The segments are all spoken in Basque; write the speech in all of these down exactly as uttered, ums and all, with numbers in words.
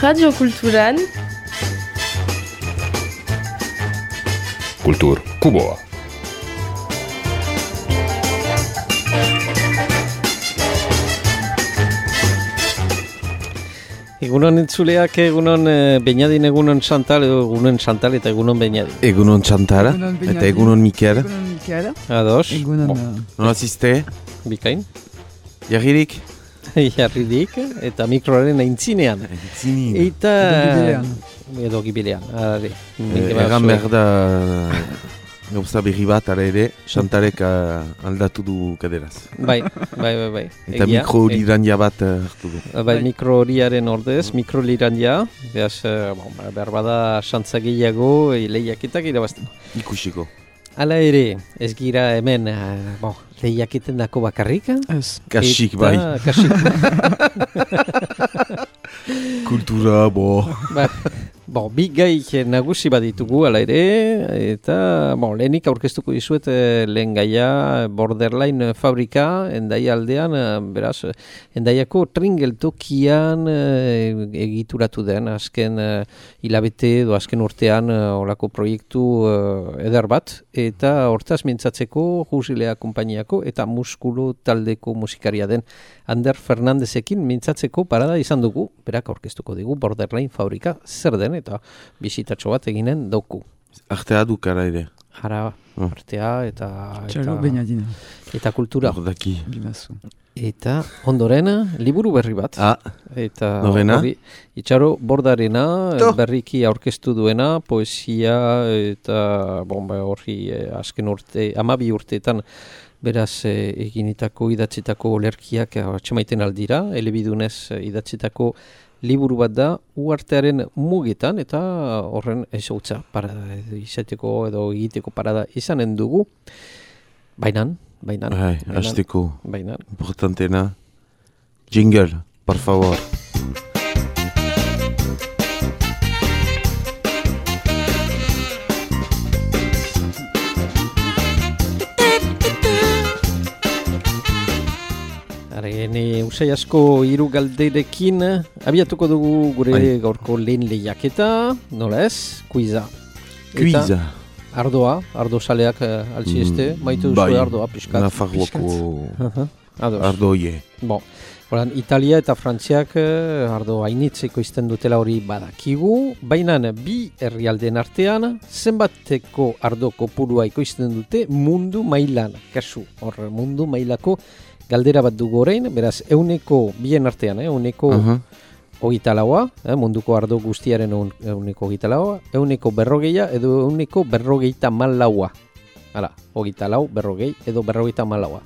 Radio Kulturan Kultur Kuboa. Egunon entzuleak, egunon e, Beñadin, egunon Chantal, egunon Chantal eta egunon Beñadin. Egunon Chantal, eta egunon Mikel. Egunon Mikel. Ados. Egunon... Bon. Nola ziste? Bikain. Jarririk? Jarririk, eta mikroaren aintzinean. Aintzinean. Eta... Edo gibilean. Edo gibilean. Eh, Egan behar da... Gauza berri bat, ara ere, Chantalek uh, aldatu du kaderaz. Bai, bai, bai, bai. Eta mikro-lirandia bat uh, hartu du. Bai, mikro-liaren ordez, mikro-lirandia. Beaz, uh, bon, behar bada xantza gehiago, lehiaketak irabazten. Ikusiko. Hala ere, ez gira hemen, uh, bon, lehiaketen dako bakarrik. Ez. Kasik, bai. Kasik. Kultura, bo. Ba, bon, bi gai nagusi baditugu, hala ere, eta bon, lehenik aurkeztuko dizuet lehen gaia Borderline fabrika, Hendaia aldean, beraz, Hendaiako tringeltokian egituratu den, azken hilabete edo azken urtean olako proiektu eder bat, eta hortaz mintzatzeko Jusilea konpainiako eta Muskulu taldeko musikaria den Ander Fernandezekin mintzatzeko parada izan dugu, berak aurkeztuko digu Borderline fabrika zer den eta bizitatxo bat eginen dauku. Artea dukara ere. Hara, oh. Artea eta... Txalo Beñadina. Eta kultura. Ordaki. Eta ondoren, liburu berri bat. Ah, eta norena? Itxaro Bordarena, to. Berriki aurkeztu duena, poesia eta bon, horri eh, azken urte, amabi urteetan beraz eh, eginitako idatzitako olerkiak atxemaiten aldira, elebidunez eh, idatzitako liburu bat da, uartearen mugetan, eta horren ezautza parada izateko edo egiteko parada izanen dugu. Bainan, bainan. Hai, hasteko. Bainan. Importantena. Jingle, por favor. Hene usai asko hiru galderekin abiatuko dugu gure Ai. gaurko lehen lehiaketa, nola ez? Kuiza. Kuiza. Ardoa, ardo saleak uh, altsi este, mm, maitu bai. Zue ardoa, piskat. Nafarroako uh-huh. ardoie. Bon, horan, Italia eta Frantziak uh, ardo hainitzeko izten dutela hori badakigu, baina bi herrialdeen artean, zenbateko ardo kopurua ikoizten dute mundu mailan, kasu, hor mundu mailako galdera bat dugu orain, beraz, euneko bien artean, eh, euneko uh-huh. hogeita laua, eh, munduko ardo guztiaren euneko hogeita laua, euneko berrogeia edo euneko berrogeita malaua. Hala, hogeita lau, berrogei edo berrogeita malaua.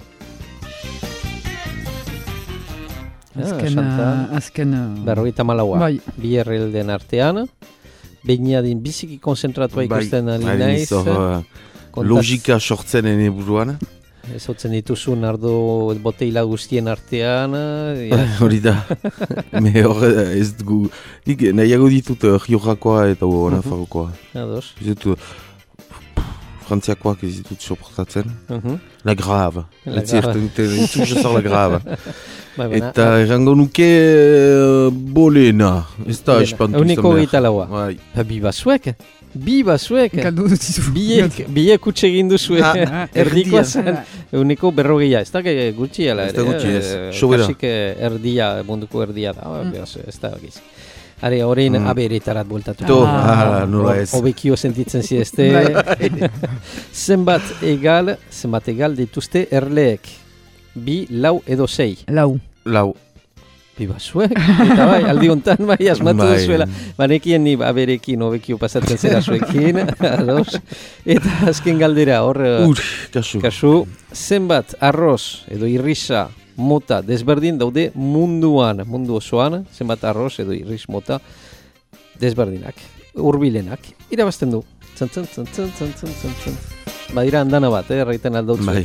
Azken, ah, azken... Berrogeita malaua. Bai. Bi herrialdeen artean, Beñadin biziki konzentratua ikusten bai. Ali naiz. Uh, logika sortzen ene buruan. Ez hotzen dituzun ardo boteila guztien artean. Hori da. Me hor ez dugu. Nik nahiago ditut Riojakoa eta Nafarrokoa. Ados. Ez ditut Frantziakoak ez ditut soportatzen. Uh-huh. La Grave. La Grave. Ez dut la Grave. Eta errango nuke uh, bolena. Ez da espantu. Euneko gaita laua. Bi basuek. Bi basuek. Biek, biek utxe egin duzue. Ah, erdikoa zen. Euneko berrogeia. Ez da gutxi ala. Ez da gutxi ez. Kasik erdia, munduko erdia da. Ez da giz. Are, horrein mm. aberetarat bueltatu. To, ah, nola ez. Obekio sentitzen zidezte. zenbat egal, zenbat egal dituzte erleek. Bi, lau edo sei. Lau. Lau. Bi basuek. Eta bai, aldi hontan bai, asmatu duzuela. Banekien ni aberekin obekio pasatzen zera zuekin. Eta azken galdera, hor... Ur, kasu. Kasu, zenbat arroz edo irrisa mota desberdin daude munduan, mundu osoan, zenbat arroz edo irris mota desberdinak, urbilenak, irabazten du. Tzen, tzen, tzen, tzen, tzen, tzen, tzen, tzen. Badira andana bat, eh, erraiten aldautzu. Bai.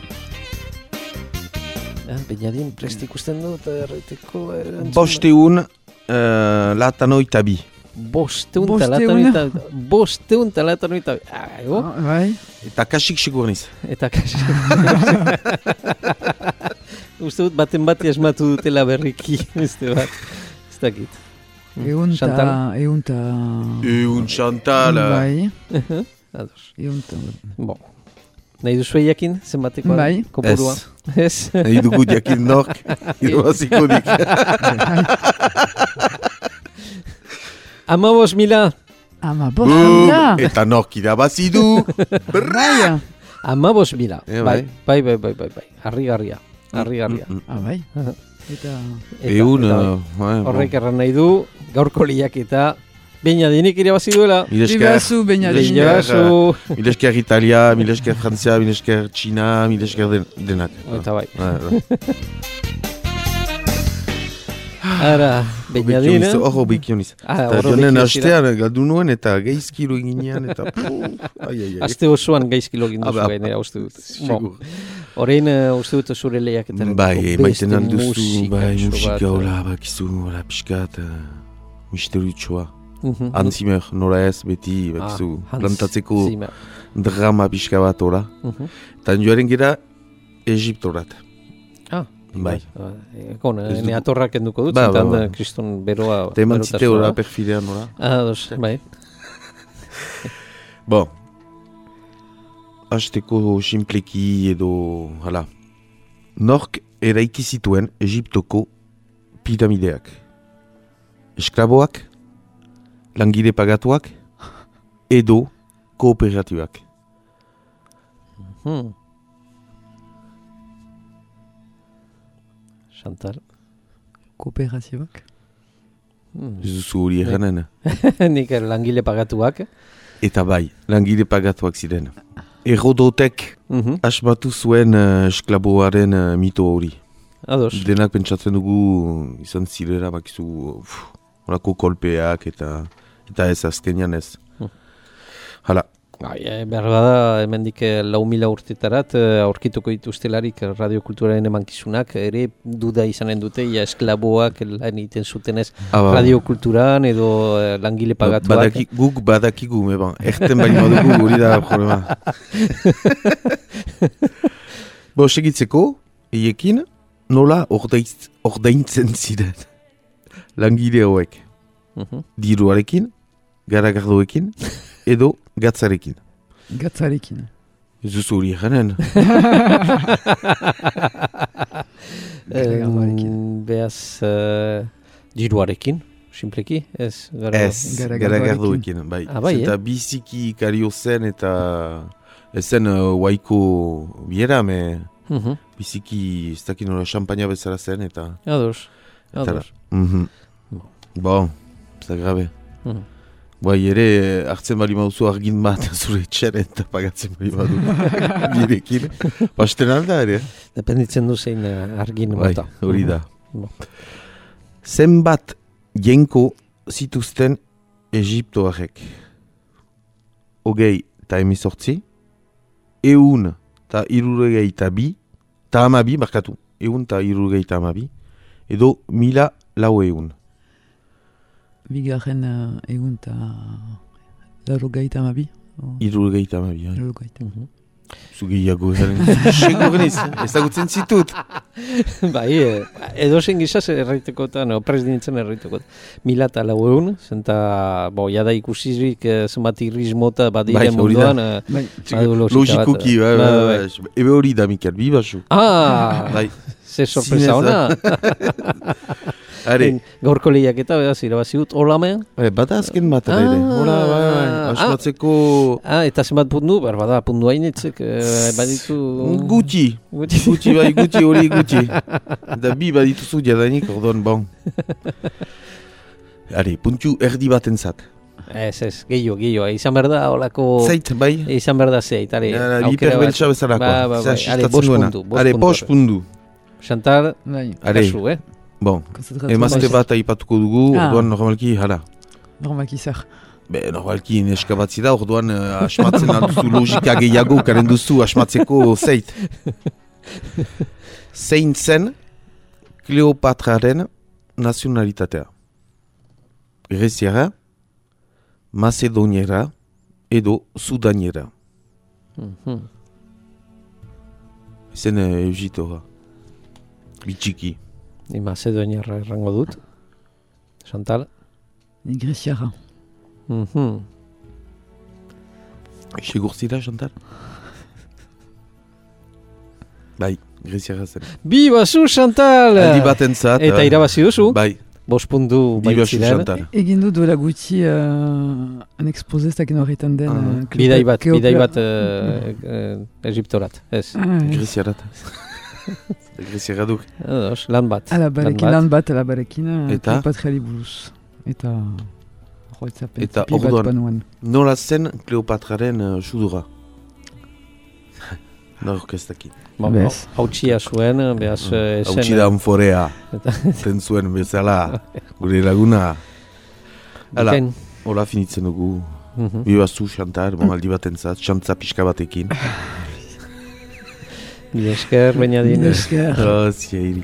Ah, Beñadin, prest ikusten du eta erraiteko... Bosteun uh, latanoita bi. Bosteun talatonoita bi. Bosteun talatonoita bi. Ah, ego? Bai. Eta kasik sigur niz. Eta kasik. Uste dut baten bat esmatu dutela berriki, beste bat. Ez dakit. Egun ta... Egun ta... Egun Chantal. Bai. Ados. Egun ta... Bon. Nahi duzu jakin, zenbatekoa? Bai. Kopurua. Ez. Nahi dugu jakin nork, irabaziko dik. Ama bos mila. Ama bos mila. Eta nork irabazi du. Bai. Ama bos mila. E, bai. Bai, bai, bai, bai, bai. Harri-garria. Harri-garria. Ah, bai. Eta... Egun... Horrek erran nahi du, gaurko liak eta... Beñadinik irabazi duela. Ibazu, Beñadinik. Ibazu. Milesker Italia, milesker Frantzia, milesker Txina, milesker den, denak. Eta bai. Ara, Beñadina. Horro bekioniz. Eta jonen hastean galdu nuen eta geizkilo eginean eta... Aste osoan geizkilo egin duzu gainera uste dut. Segur. Horein uste dut zure lehiaketan. Bai, maiten alduzu, bai, musika hola, bakizu, hola, piskat, misteriutxoa. Antzimer, nola ez, beti, bakizu, plantatzeko drama pixka bat hola. Eta joaren gira, Egiptorat. Ah. Bai. Ekon, ene atorrak enduko dut, zentan kriston beroa... Eta eman zite hola perfilean hola. Ah, dos, bai. Bon. Azteko simpleki edo, hala. Nork eraiki zituen Egiptoko piramideak. Esklaboak, langile pagatuak, edo kooperatibak. Hmm. Chantal. Kooperatibak? Hmm. Ez duzu hori eranen. Nik langile pagatuak. Eta bai, langile pagatuak ziren. Herodotek uh-huh. asmatu zuen uh, esklaboaren uh, mito hori. Ados. Denak pentsatzen dugu izan zirera bakizu horako kolpeak eta eta ez azkenian ez. Hmm. Hala. Bai, behar bada, hemendik lau mila urtetarat aurkituko dituztelarik radiokulturaren emankizunak, ere duda izanen dute, ja esklaboak lan egiten zutenez ah, radiokulturan edo langile pagatuak. Badaki, guk badakigu, eban, erten bali madugu hori da problema. Bo, segitzeko, eiekin, nola ordaitz, ordaintzen ziren langile hauek. Uh-huh. Diruarekin, garagardoekin, edo gatzarekin. Gatzarekin. Ez duzu hori eganen. Beaz, diruarekin, simpleki, ez? Ez, garagardoekin. Bai. Ah, bai, eta biziki kario zen eta ez zen waiko biera, me uh-huh. biziki, ez dakin hori champaña bezala zen eta... Ados, ados. Mm-hmm. Bon, ez da grabe. Uh-huh. Bai, ere, hartzen bali mauzu argin bat zure etxeren eta pagatzen bali badu birekin. Basten alda, ere? Dependitzen du zein argin bai, bata. Hori da. Zenbat jenko zituzten Egiptoarek? Hogei eta emezortzi, eun eta irurogei eta bi, eta amabi, barkatu, eun eta irurogei eta amabi, edo mila lau eun. Bigarren uh, egun eta laurogeita amabi? Irurgeita amabi, hai. Laurogeita. Zugeiago ezaren. Segurniz, ezagutzen zitut. Bai, edo zen gizaz erraitekotan, opres dintzen erraitekotan. Mila eta lau egun, zenta, bo, jada ikusizik zenbat irrizmota badiren munduan. Bai, logikuki, bai, bai, bai. Ebe hori da, Mikel, bi basu. Ah, bai. Ze sorpresa ona. Gaurko lehiak eta behaz irabazi dut, hola mehan? E, bada azken bat ere, ah, hola, bai, bai, asmatzeko... Ah, eta zenbat pundu, behar bada, pundu hainitzek, eh, baditu... Guti, guti, bai, guti, hori guti. Eta bi badituzu jadanik, ordoan, bon. Are, puntu erdi bat entzat. Ez, ez, gehiago, gehiago, izan behar da, holako... Zait, bai? Izan behar da zeit, are... Hiperbeltsa bezalako. Ba, ba, ba, are, bost puntu. Are, bost puntu. Chantal, kasu, eh? Bon, emazte bat aipatuko dugu, ah. Orduan normalki, hala. Normalki zer? Be, normalki neska bat zida, orduan uh, asmatzen alduzu logika gehiago, karen duzu asmatzeko zeit. Zein zen Kleopatraren nazionalitatea? Greziara, Macedoniera edo Sudaniera. Mm-hmm. Zen uh, Egitora. Bitxiki. Ni Macedoniarra errango dut. Chantal? Ni Greziara. Mhm. Segur zira, Chantal? Bai, Greziara zen. Bi basu, Chantal! Aldi baten zat. Eta eh, irabazi duzu? Bai, Bost puntu bi basu, baitziren. Chantal. Egin du duela gutxi uh, un expose ez dakin horretan den. Ah. uh, Bidai bat, Kleopatra- bidai bat uh, uh, Egiptorat, ez. Ah, ez. Greziarat. Greziara duk. Ados, lan bat. Ala barekin lan bat, ala barekin uh, Eta? Kleopatrari buruz. Eta... Joitzapen Eta tipi bat orduan. banuan. Nola zen Kleopatraren uh, sudura? Nork ez dakit. Bon, Bez. hautsia zuen, behaz, eh, esen... Hautsi da unforea. Eta- Ten zuen bezala. Gure laguna. Hala, Bikain. hola finitzen dugu. Mhm. Bi basu, Chantal, bon, aldi baten zat, xantza pixka batekin. Mila esker, bainadin. Esker. Oh, zieiri.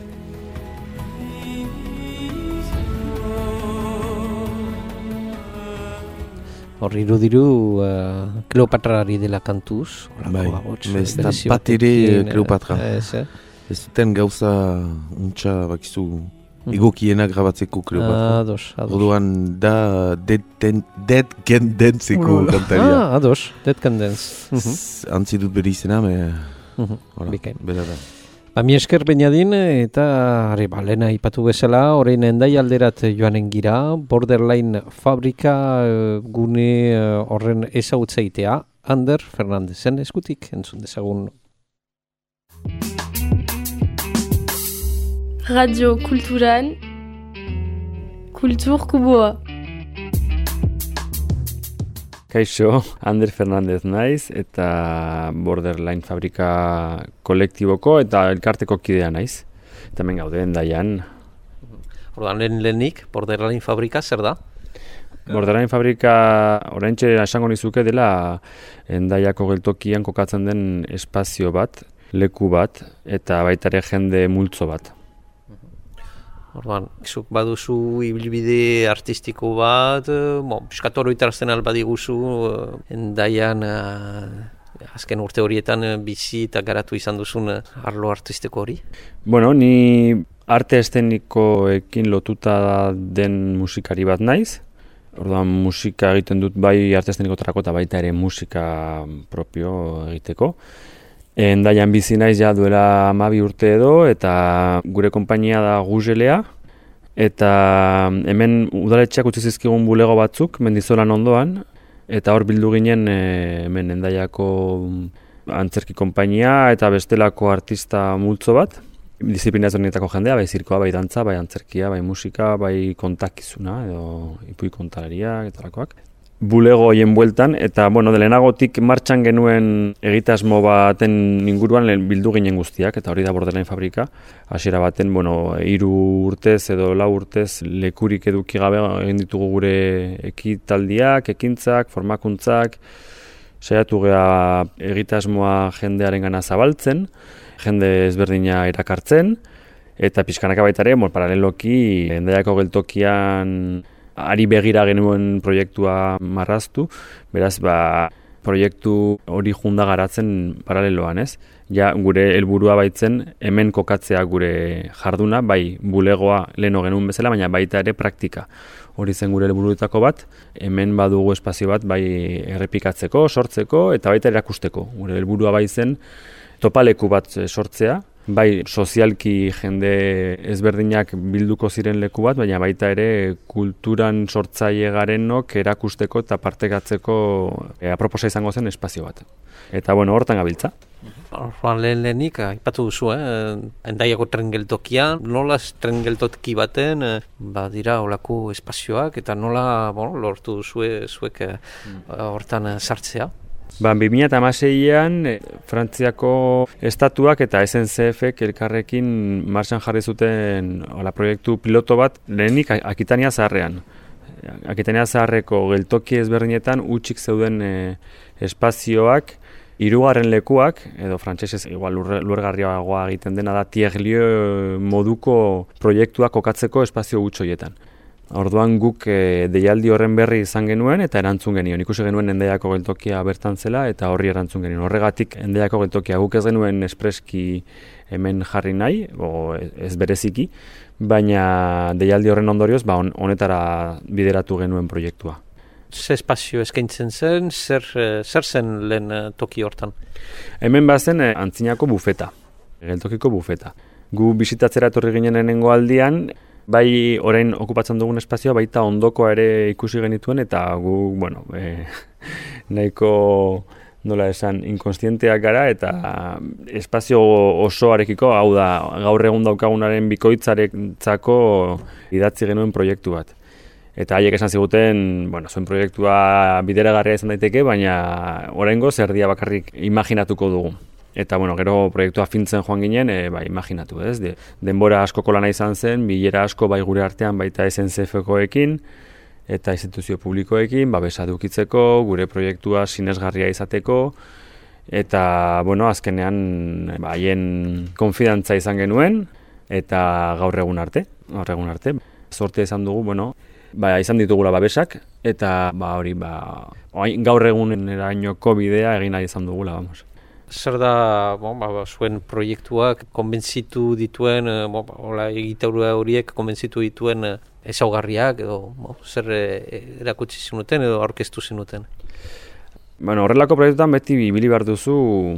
Horri irudiru uh, Kleopatrari dela kantuz. Horako Bai, ahots, ez da berezio bat ere batekin, eh, Kleopatra. Ez, eh? Ez duten gauza untxa bakizu egokiena grabatzeko Kleopatra. Ados, ados. Orduan da dead, den, dead gen dentzeko Ula. kantaria. Ah, ados, Dead Can Dance. Mhm. S- Antzi dut bere izena, me... Mhm. Hola, Bikain. bera da. Ba, mi esker bainadin, eta are, ba, lehena ipatu bezala, orain endai alderat joanen gira, Borderline fabrika eh, gune eh, horren ezagutzeitea, Ander Fernandezen eskutik, entzun dezagun. Radio Kulturan Kultur Kuboa. Kaixo, Ander Fernandez naiz eta Borderline fabrika kolektiboko eta elkarteko kidea naiz. Eta hemen gaude endaian. Ordan lehen lehenik, Borderline fabrika zer da? Borderline fabrika oraintxe esango nizuke dela endaiako geltokian kokatzen den espazio bat, leku bat eta baita ere jende multzo bat. Orduan, zuk baduzu ibilbide artistiko bat, eh, bon, piskat oroitarazten albadiguzu, eh, endaian eh, azken urte horietan eh, bizi eta garatu izan duzun eh, arlo artistiko hori. Bueno, ni arte eszenikoekin lotuta den musikari bat naiz. Orduan musika egiten dut bai arte eszenikotarako eta baita ere musika propio egiteko. Endaian bizi naiz ja duela hamabi urte edo eta gure konpainia da Guzelea eta hemen udaletxeak utzi zizkigun bulego batzuk Mendizolan ondoan eta hor bildu ginen e, hemen Endaiako antzerki konpainia eta bestelako artista multzo bat. Disiplina ezberdinetako jendea, bai zirkoa, bai dantza, bai antzerkia, bai musika, bai kontakizuna edo ipui kontalaria eta lakoak. Bulego hoien bueltan, eta bueno, lehenagotik martxan genuen egitasmo baten inguruan lehen bildu ginen guztiak, eta hori da Borderline fabrika. Hasiera baten, bueno, hiru urtez edo lau urtez lekurik eduki gabe egin ditugu gure ekitaldiak, ekintzak, formakuntzak, saiatu gea egitasmoa jendearengana zabaltzen, jende ezberdina erakartzen, eta pixkanaka baita ere, bon, paraleloki, Endaiako geltokian ari begira genuen proiektua marraztu, beraz, ba, proiektu hori junda garatzen paraleloan, ez? Ja, gure helburua baitzen hemen kokatzea gure jarduna, bai bulegoa leheno genuen bezala, baina baita ere praktika. Hori zen gure helburuetako bat, hemen badugu espazio bat bai errepikatzeko, sortzeko eta baita erakusteko. Gure helburua baitzen topaleku bat sortzea, bai sozialki jende ezberdinak bilduko ziren leku bat, baina baita ere kulturan sortzaile garenok erakusteko eta partekatzeko e, aproposa izango zen espazio bat. Eta bueno, hortan gabiltza. Orduan lehen lehenik, aipatu duzu, eh? Endaiako tren geltokian, nola tren geltoki baten, eh, badira olako espazioak, eta nola bueno, lortu duzue zuek eh, hortan eh, sartzea? Ba, bi mila hamaseian e, Frantziako estatuak eta S N C F-ek elkarrekin martxan jarri zuten ola, proiektu piloto bat lehenik Akitania Zaharrean. Akitania Zaharreko geltoki ezberdinetan utzik zeuden e, espazioak, hirugarren lekuak, edo frantsesez igual luergarriagoa egiten dena da tiers-lieu moduko proiektuak kokatzeko espazio huts horietan. Orduan guk e, deialdi horren berri izan genuen eta erantzun genion. Ikusi genuen Endaiako geltokia bertan zela eta horri erantzun genion. Horregatik Endaiako geltokia guk ez genuen espreski hemen jarri nahi, o ez bereziki, baina deialdi horren ondorioz ba, honetara bideratu genuen proiektua. Ze espazio eskaintzen zen, zer, zer zen lehen toki hortan? Hemen bazen e, antzinako bufeta, geltokiko bufeta. Gu bisitatzera etorri ginen lehenengo aldian, bai orain okupatzen dugun espazioa baita ondokoa ere ikusi genituen eta gu, bueno, e, nahiko nola esan, inkonstienteak gara eta espazio osoarekiko, hau da, gaur egun daukagunaren bikoitzaretzako idatzi genuen proiektu bat. Eta haiek esan ziguten, bueno, zuen proiektua bideragarria izan daiteke, baina oraingoz erdia bakarrik imaginatuko dugu. Eta, bueno, gero proiektua fintzen joan ginen, e, ba, imaginatu, ez? De, denbora askoko lana izan zen, bilera asko bai gure artean baita S N C F-koekin eta instituzio publikoekin, babesa edukitzeko, gure proiektua sinesgarria izateko, eta, bueno, azkenean ba, haien konfidantza izan genuen, eta gaur egun arte, gaur egun arte. Sorte izan dugu, bueno, ba, izan ditugula babesak, eta ba, hori, ba, gaur egunerainoko bidea egin nahi izan dugula, vamos. Zer da, bon, ba, zuen proiektuak konbentzitu dituen, bon, ba, egitaurua horiek konbentzitu dituen ezaugarriak, edo bon, zer erakutsi zinuten edo aurkeztu zinuten? Bueno, horrelako proiektuetan beti ibili behar duzu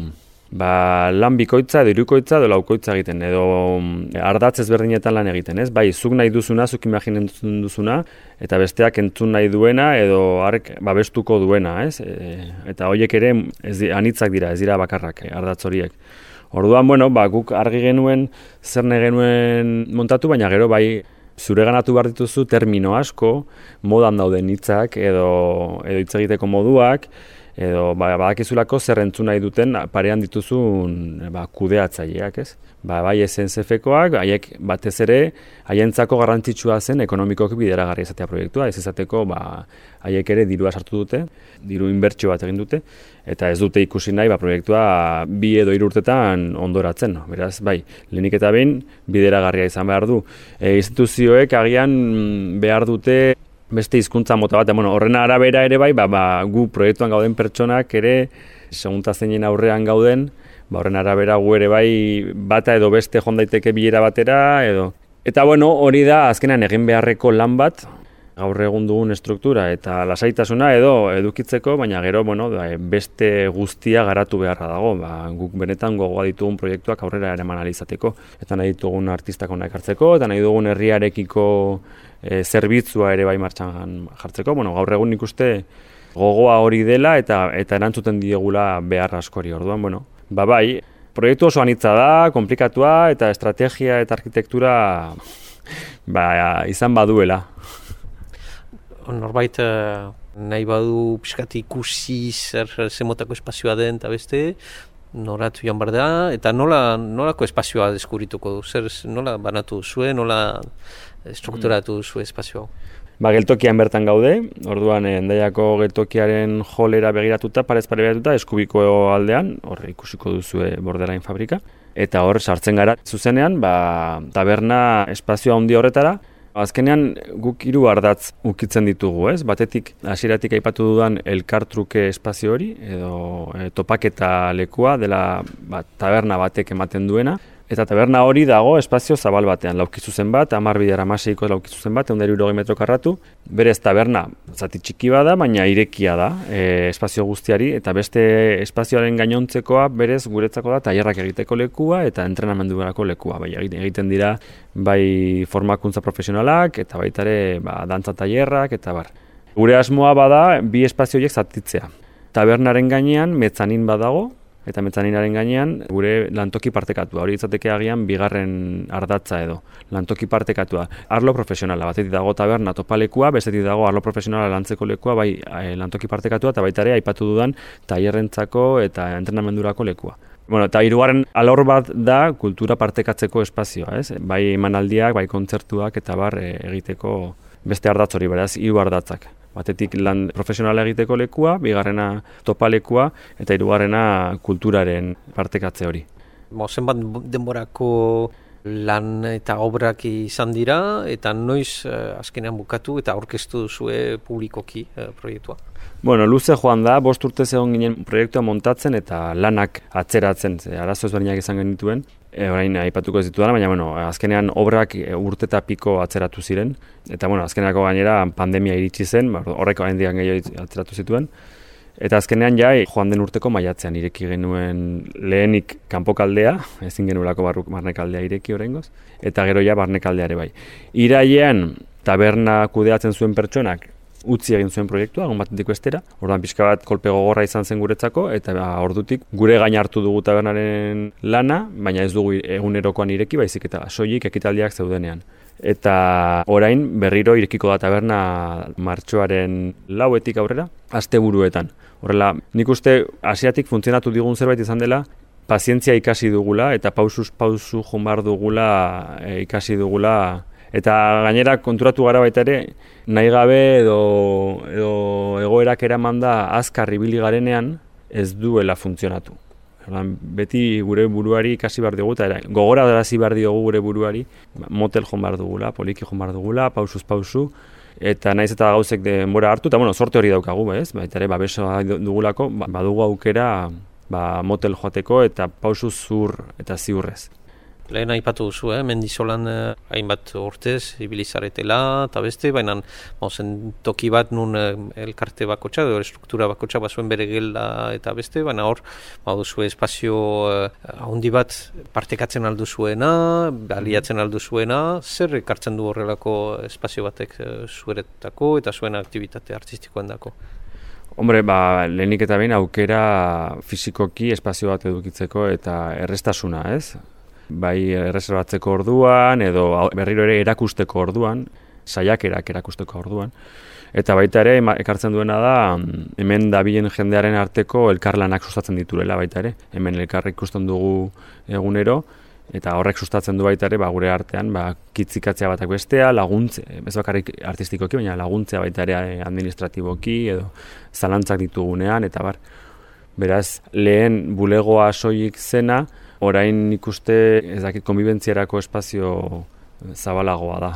ba, lan bikoitza edo hirukoitza edo laukoitza egiten, edo ardatz ezberdinetan lan egiten, ez? Bai, zuk nahi duzuna, zuk imaginatzen duzuna, eta besteak entzun nahi duena edo hark babestuko duena, ez? E, eta horiek ere ez, anitzak dira, ez dira bakarrak, ardatz horiek. Orduan, bueno, ba, guk argi genuen, zer nahi genuen montatu, baina gero bai zure ganatu behar dituzu termino asko, modan dauden hitzak edo, edo hitz egiteko moduak, edo ba, badakizulako zer entzun nahi duten parean dituzun ba, kudeatzaileak, ez? Ba, bai S N C F-koak, haiek batez ere, haientzako garrantzitsua zen ekonomikoki bideragarria izatea proiektua, ez izateko ba, haiek ere dirua sartu dute, diru inbertsio bat egin dute, eta ez dute ikusi nahi ba, proiektua bi edo hiru urtetan ondoratzen. No? Beraz, bai, lehenik eta behin bideragarria izan behar du. E, instituzioek agian behar dute beste hizkuntza mota bat, bueno, horren arabera ere bai, ba, ba, gu proiektuan gauden pertsonak ere, segunta zeinen aurrean gauden, ba, horren arabera gu ere bai bata edo beste joan daiteke bilera batera, edo. Eta bueno, hori da azkenan egin beharreko lan bat, gaur egun dugun estruktura eta lasaitasuna edo edukitzeko, baina gero bueno, beste guztia garatu beharra dago, ba, guk benetan gogoa ditugun proiektuak aurrera eraman ahal izateko, eta nahi ditugun artistak onak hartzeko, eta nahi dugun herriarekiko e, zerbitzua ere bai martxan jartzeko. Bueno, gaur egun nik uste gogoa hori dela eta eta erantzuten diegula behar askori. Orduan, bueno, ba bai, proiektu oso anitza da, komplikatua eta estrategia eta arkitektura ba, izan baduela. Norbait nahi badu pixkat ikusi zer zemotako espazioa den eta beste, noratu joan behar da, eta nola, nolako espazioa deskubrituko du, zer nola banatu zuen, nola strukturatu zuen espazioa? Ba, geltokian bertan gaude, orduan Endaiako geltokiaren holera begiratuta, parez pare begiratuta, Eskubiko aldean, hor ikusiko duzue Borderline fabrika, eta hor sartzen gara zuzenean, ba, taberna espazioa handi horretara. Azkenean guk hiru ardatz ukitzen ditugu, ez? Batetik hasieratik aipatu dudan elkartruke espazio hori edo e, topaketa lekua dela ba, taberna batek ematen duena. Eta taberna hori dago espazio zabal batean, laukizuzen bat, hamar bider hamaseiko laukizuzen bat, ehun eta hirurogei metro karratu. Berez taberna zati txiki bada, baina irekia da e, espazio guztiari, eta beste espazioaren gainontzekoa berez guretzako da tailerrak egiteko lekua eta entrenamenduarako lekua. Bai, egiten dira bai formakuntza profesionalak eta baita ere ba, dantza tailerrak eta bar. Gure asmoa bada bi espazio horiek zatitzea. Tabernaren gainean metzanin badago, eta metzaninaren gainean gure lantoki partekatua. Hori izateke agian bigarren ardatza edo lantoki partekatua. Arlo profesionala, batetik dago taberna topalekua, bestetik dago arlo profesionala lantzeko lekua, bai lantoki partekatua eta baita ere aipatu dudan tailerrentzako eta entrenamendurako lekua. Bueno, eta hirugarren alor bat da kultura partekatzeko espazioa, ez? Bai emanaldiak, bai kontzertuak eta bar egiteko beste ardatz hori, beraz, hiru ardatzak. Batetik lan profesionala egiteko lekua, bigarrena topalekua eta hirugarrena kulturaren partekatze hori. Bo, zenbat denborako lan eta obrak izan dira, eta noiz uh, azkenean bukatu eta aurkeztu duzue publikoki uh, proiektua? Bueno, luze joan da, bost urte egon ginen proiektua montatzen eta lanak atzeratzen, ze arazo ezberdinak izan genituen. E, orain aipatuko ez ditudana, baina bueno, azkenean obrak urte eta piko atzeratu ziren. Eta bueno, azkeneako gainera pandemia iritsi zen, horrek orain dian gehiago atzeratu zituen. Eta azkenean ja, joan den urteko maiatzean ireki genuen lehenik kanpokaldea, ezin genuelako barruk barnekaldea ireki oraingoz, eta gero ja barnekaldea ere bai. Irailean taberna kudeatzen zuen pertsonak utzi egin zuen proiektua, egun batetik bestera. Orduan pixka bat kolpe gogorra izan zen guretzako, eta ba, ordutik gure gain hartu dugu tabernaren lana, baina ez dugu egunerokoan ireki, baizik eta soilik ekitaldiak zeudenean. Eta orain berriro irekiko da taberna martxoaren lauetik aurrera, asteburuetan. Horrela, nik uste hasieratik funtzionatu digun zerbait izan dela, pazientzia ikasi dugula, eta pausuz pausu jombar dugula e, ikasi dugula. Eta gainera konturatu gara baita ere, nahi gabe edo, edo egoerak eraman da azkar ibili garenean ez duela funtzionatu. Beti gure buruari ikasi behar dugu, eta gogora darazi behar diogu gure buruari, motel jon behar dugula, poliki jon behar dugula, pausuz pausu, eta naiz eta gauzek denbora hartu, eta bueno, sorte hori daukagu, ez? Baita ere, babesa dugulako, badugu aukera ba, motel joateko eta pausuz zur eta ziurrez. Lehen aipatu duzu, eh? Mendizolan eh, hainbat urtez, ibilizaretela eta beste, baina zen toki bat nun eh, elkarte bakotxa, edo struktura bakotxa bazuen bere gelda eta beste, baina hor, baduzu espazio eh, handi bat partekatzen alduzuena, baliatzen alduzuena, zer ekartzen du horrelako espazio batek eh, zuretako eta zuen aktivitate artistikoen dako? Hombre, ba, lehenik eta behin aukera fisikoki espazio bat edukitzeko eta errestasuna, ez? Bai erreserbatzeko orduan, edo berriro ere erakusteko orduan, saiakerak erakusteko orduan. Eta baita ere, ekartzen duena da, hemen dabilen jendearen arteko elkarlanak sustatzen dituela baita ere. Hemen elkar ikusten dugu egunero, eta horrek sustatzen du baita ere, ba, gure artean, ba, kitzikatzea batak bestea, laguntze, ez bakarrik artistikoki, baina laguntzea baita ere administratiboki, edo zalantzak ditugunean, eta bar. Beraz, lehen bulegoa soilik zena, orain ikuste ez dakit konbibentziarako espazio zabalagoa da.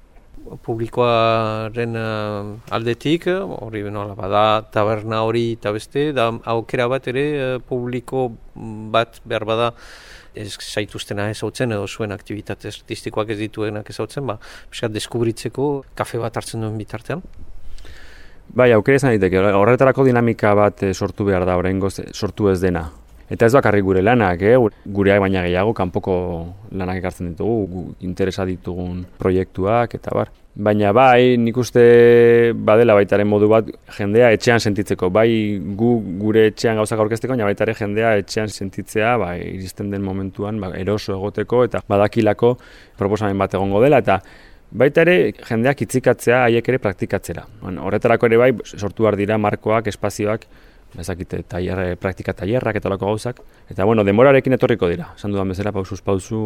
Publikoaren uh, aldetik, hori nola bada taberna hori eta beste, da aukera bat ere uh, publiko bat behar bada ez zaituztena ezautzen edo zuen aktivitate artistikoak ez dituenak ezautzen, ba, piskat deskubritzeko kafe bat hartzen duen bitartean. Bai, aukera izan diteke, horretarako dinamika bat sortu behar da, oraingoz sortu ez dena. Eta ez bakarrik gure lanak, eh? Gureak baina gehiago, kanpoko lanak ekartzen ditugu, gu, interesa ditugun proiektuak, eta bar. Baina bai, nik uste badela baitaren modu bat jendea etxean sentitzeko, bai gu gure etxean gauzak aurkezteko, baina baitare jendea etxean sentitzea, bai iristen den momentuan, ba, eroso egoteko, eta badakilako proposamen bat egongo dela, eta baita ere jendeak itzikatzea, haiek ere praktikatzera. Horretarako ere bai, sortu behar dira markoak, espazioak, ezakite, tailer, praktika tailerrak eta olako gauzak. Eta, bueno, denborarekin etorriko dira. Esan dudan bezala, pausuz pausu,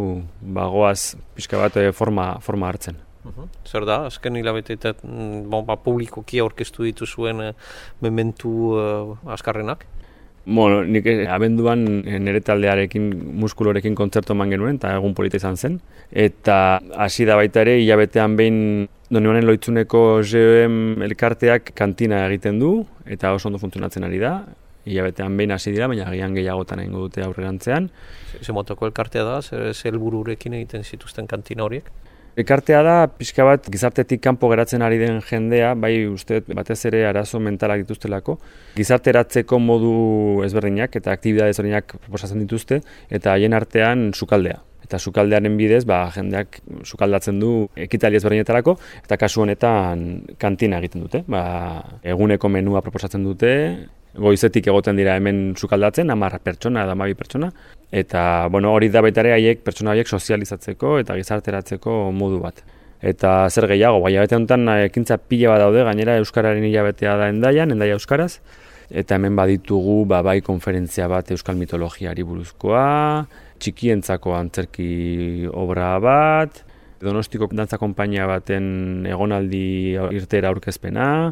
bagoaz pixka bat forma, forma hartzen. Uh-huh. Zer da, azken hilabete eta bon, ba, publikoki aurkeztu dituzuen uh, mementu uh, azkarrenak? Bueno, nik abenduan nire taldearekin, muskulorekin kontzertu eman genuen, eta egun polita izan zen. Eta hasi da baita ere, hilabetean behin Donibane Lohitzuneko G O M elkarteak kantina egiten du, eta oso ondo funtzionatzen ari da. Hilabetean behin hasi dira, baina agian gehiagotan egingo dute aurrerantzean. Ze motoko elkartea da, ze helbururekin egiten zituzten kantina horiek? Elkartea da, pixka bat, gizartetik kanpo geratzen ari den jendea, bai uste batez ere arazo mentalak dituztelako, gizarteratzeko modu ezberdinak eta aktibidade ezberdinak proposatzen dituzte, eta haien artean sukaldea. Eta sukaldearen bidez, ba, jendeak sukaldatzen du ekitaldi ezberdinetarako, eta kasu honetan kantina egiten dute. Ba, eguneko menua proposatzen dute, goizetik egoten dira hemen sukaldatzen, hamar pertsona edo hamabi pertsona, eta bueno, hori da baita ere haiek pertsona horiek sozializatzeko eta gizarteratzeko modu bat. Eta zer gehiago, bai hilabete honetan ekintza pila bat daude, gainera euskararen hilabetea da Hendaian, Hendaia euskaraz, eta hemen baditugu ba, bai konferentzia bat euskal mitologiari buruzkoa, txikientzako antzerki obra bat, Donostiko dantza konpainia baten egonaldi irtera aurkezpena,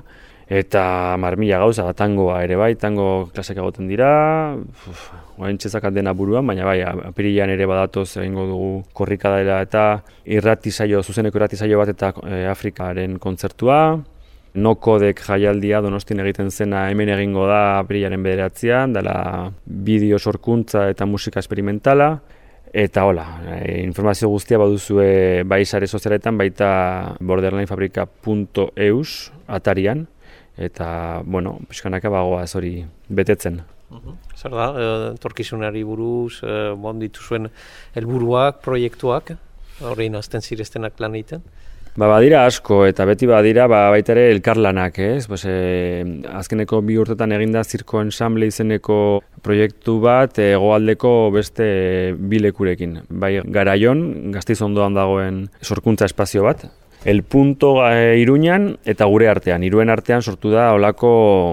Eta marmila gauza, tangoa ere bai, tango klasek egoten dira, orain txezakat dena buruan, baina bai, apirilean ere badatoz egingo dugu korrika dela eta irrati saio, zuzeneko irrati saio bat eta e, Afrikaren kontzertua. No-kodek jaialdia Donostian egiten zena hemen egingo da apirilaren bederatzean, dela bideo sorkuntza eta musika experimentala. Eta hola, e, informazio guztia baduzue bai sare sozialetan, baita borderlinefabrika puntu eus atarian. Eta, bueno, pixkanaka bagoaz hori betetzen. Zer da, etorkizunari buruz, bon dituzuen helburuak, proiektuak, horrein azten zireztenak lan egiten? Ba, badira asko, eta beti badira ba, baita ere elkarlanak, ez? Pues, e, azkeneko bi urtetan eginda zirko ensamble izeneko proiektu bat hegoaldeko beste bi lekurekin. Bai, Garaion, Gasteiz ondoan dagoen sorkuntza espazio bat, El Punto e, Iruñan eta gure artean. Iruen artean sortu da olako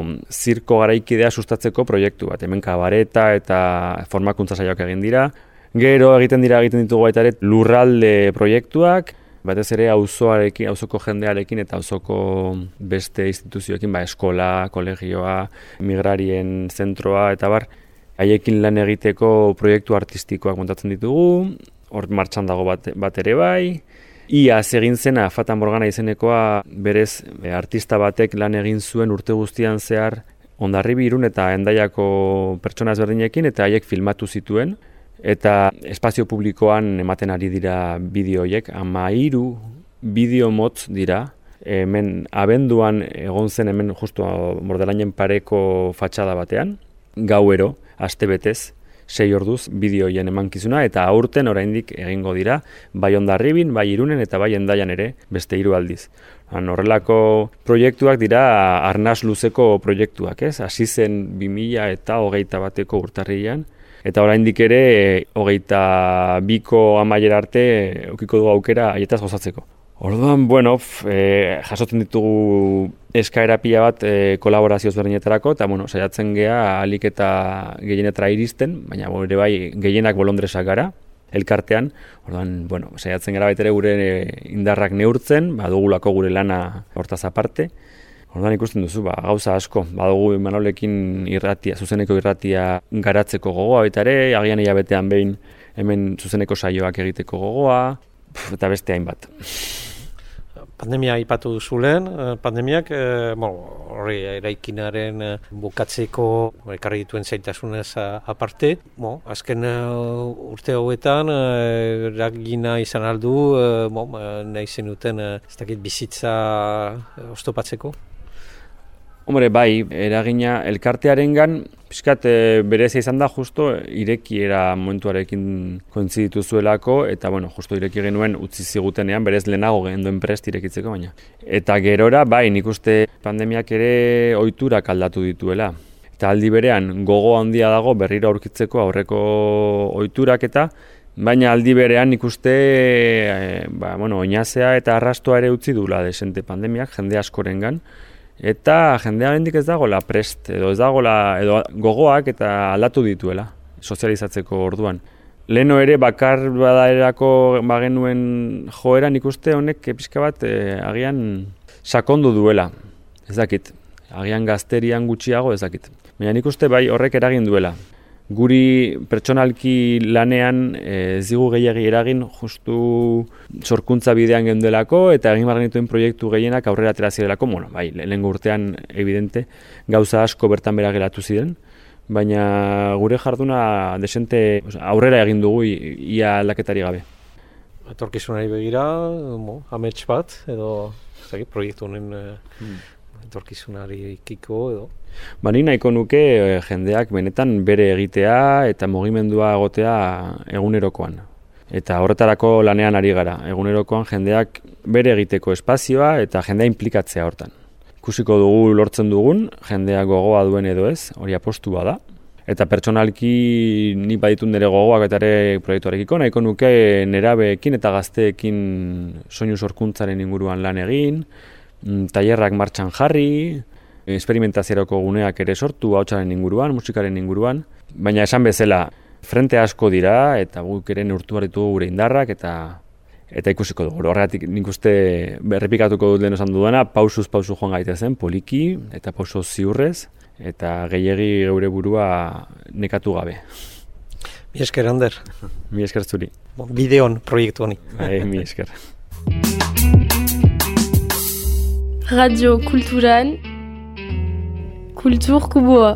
zirko garaikidea sustatzeko proiektu bat. Hemen kabareta eta formakuntza saioak egin dira. Gero egiten dira egiten ditugu baita ere lurralde proiektuak, batez ere auzoarekin, auzoko jendearekin eta auzoko beste instituzioekin, ba, eskola, kolegioa, migrarien zentroa eta bar, haiekin lan egiteko proiektu artistikoak montatzen ditugu, hor martxan dago bat, bat ere bai. Iaz egin zena Fata Morgana izenekoa berez e, artista batek lan egin zuen urte guztian zehar Hondarribi, Irun eta Hendaiako pertsona ezberdinekin eta haiek filmatu zituen eta espazio publikoan ematen ari dira bideoiek, hamairu bideo motz dira. Hemen abenduan egon zen hemen justu Bordelainen pareko fatxada batean, gauero, astebetez, sei orduz bideoien emankizuna eta aurten oraindik egingo dira bai Hondarribin, bai Irunen eta bai Hendaian ere beste hiru aldiz. Horrelako proiektuak dira arnas luzeko proiektuak, ez? Hasi zen bi mila eta hogeita bateko urtarrilean eta oraindik ere hogeita biko amaiera arte ukiko dugu aukera haietaz gozatzeko. Orduan, bueno, e, jasotzen ditugu eskaera pila bat e, kolaborazio ezberdinetarako, eta bueno, saiatzen gea ahalik eta gehienetara iristen, baina ere bai gehienak bolondresak gara, elkartean. Orduan, bueno, saiatzen gara baitere gure indarrak neurtzen, badugulako gure lana hortaz aparte. Orduan ikusten duzu, ba, gauza asko, badugu Manolekin irratia, zuzeneko irratia garatzeko gogoa baita ere, agian hilabetean behin hemen zuzeneko saioak egiteko gogoa, eta beste hainbat. Pandemia aipatu duzulen, pandemiak horri eraikinaren bukatzeko ekarri dituen zailtasunez aparte. Bo, azken urte hauetan eragina izan aldu, bo, nahi zenuten ez dakit bizitza oztopatzeko? Hombre, bai, eragina elkartearengan pixkat e, berezia izan da justo irekiera momentuarekin kointziditu zuelako eta bueno, justo ireki genuen utzi zigutenean berez lehenago genduen prest irekitzeko baina. Eta gerora, bai, nik uste pandemiak ere ohiturak aldatu dituela. Eta aldi berean gogo handia dago berriro aurkitzeko aurreko ohiturak eta baina aldi berean nik uste e, ba, bueno, oinazea eta arrastoa ere utzi duela desente pandemiak jende askorengan. Eta jendea oraindik ez dagoela prest, edo ez dagoela edo gogoak eta aldatu dituela, sozializatzeko orduan. Leno ere bakar badaerako bagenuen joera nik uste honek pixka bat e, agian sakondu duela, ez dakit, agian gazterian gutxiago ez dakit. Baina nik uste bai horrek eragin duela. Guri pertsonalki lanean ez digu gehiagi eragin justu sorkuntza bidean genduelako eta egin behar genituen proiektu gehienak aurrera atera zirelako, bueno, bai, lehengo urtean evidente gauza asko bertan bera geratu ziren, baina gure jarduna desente aurrera egin dugu ia aldaketari gabe. Etorkizunari begira, amets bat edo zaki, proiektu honen hmm. etorkizunari ikiko edo? Ba, ni nahiko nuke e, jendeak benetan bere egitea eta mugimendua egotea egunerokoan. Eta horretarako lanean ari gara. Egunerokoan jendeak bere egiteko espazioa eta jendea inplikatzea hortan. Ikusiko dugu lortzen dugun, jendeak gogoa duen edo ez, hori apostua da. Eta pertsonalki ni baditun nire gogoak eta ere proiektuarekiko, nahiko nuke nerabeekin eta gazteekin soinu sorkuntzaren inguruan lan egin, tailerrak martxan jarri, esperimentazierako guneak ere sortu ahotsaren inguruan, musikaren inguruan, baina esan bezala frente asko dira eta guk ere neurtu behar ditugu gure indarrak eta eta ikusiko dugu. Horregatik nik uste berrepikatuko dut lehen esan dudana, pausuz pausu joan gaitezen, poliki eta pauso ziurrez, eta gehiegi geure burua nekatu gabe. Mi esker, Ander. Mi esker zuri. Bon, bideon proiektu honi. Bai, mi esker. Radio Kulturan, Kultur Kuboa.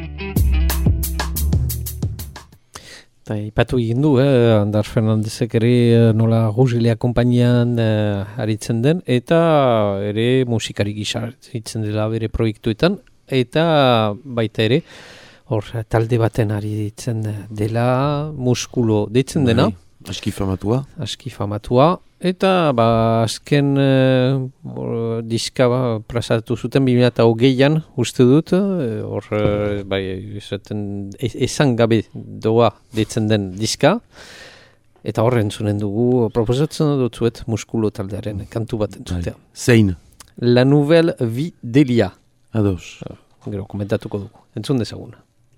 Eta ipatu egin du, eh, Ander Fernandezek ere nola Rusilea konpainian eh, aritzen den, eta ere musikari gisa aritzen dela bere proiektuetan, eta baita ere, hor talde baten aritzen dela, muskulo deitzen dena. Bai, aski famatua. Aski famatua, eta ba, azken uh, diska ba, plazatu zuten bi mila hogeian uste dut, hor uh, bai, esaten, esan gabe doa deitzen den diska, eta horren zunen dugu, proposatzen dut zuet muskulo taldearen kantu bat entzutea. Zein? La Nouvelle Vie d'Elia. Ados. Gero, komentatuko dugu. Entzun dezaguna.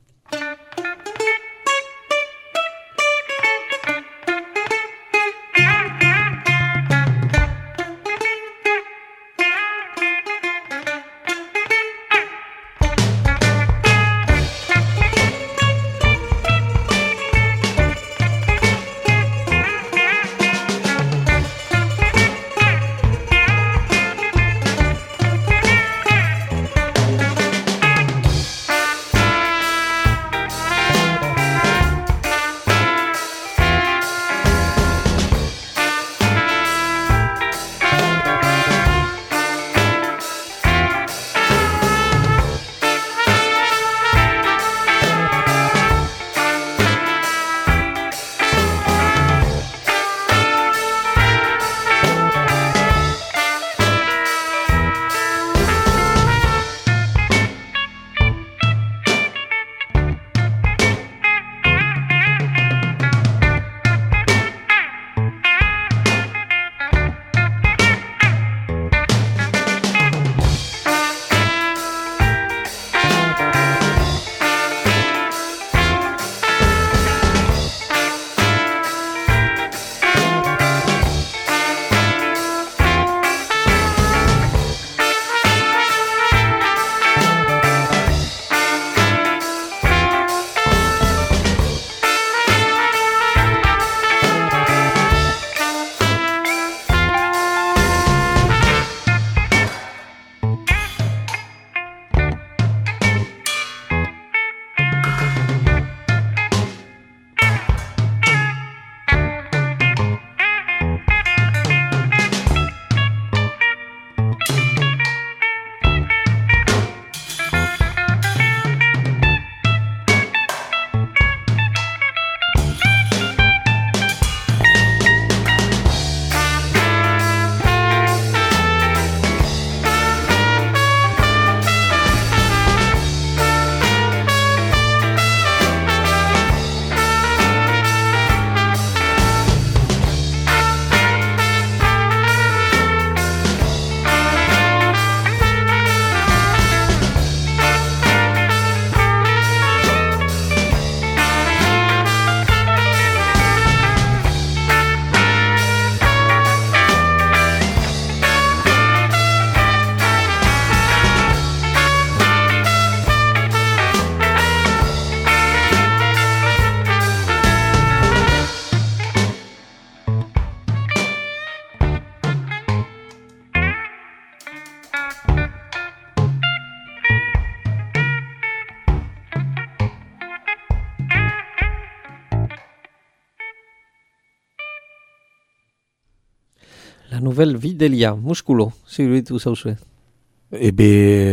La Nouvelle Vie d'Elia, muskulo, ziruditu zauzue. Ebe,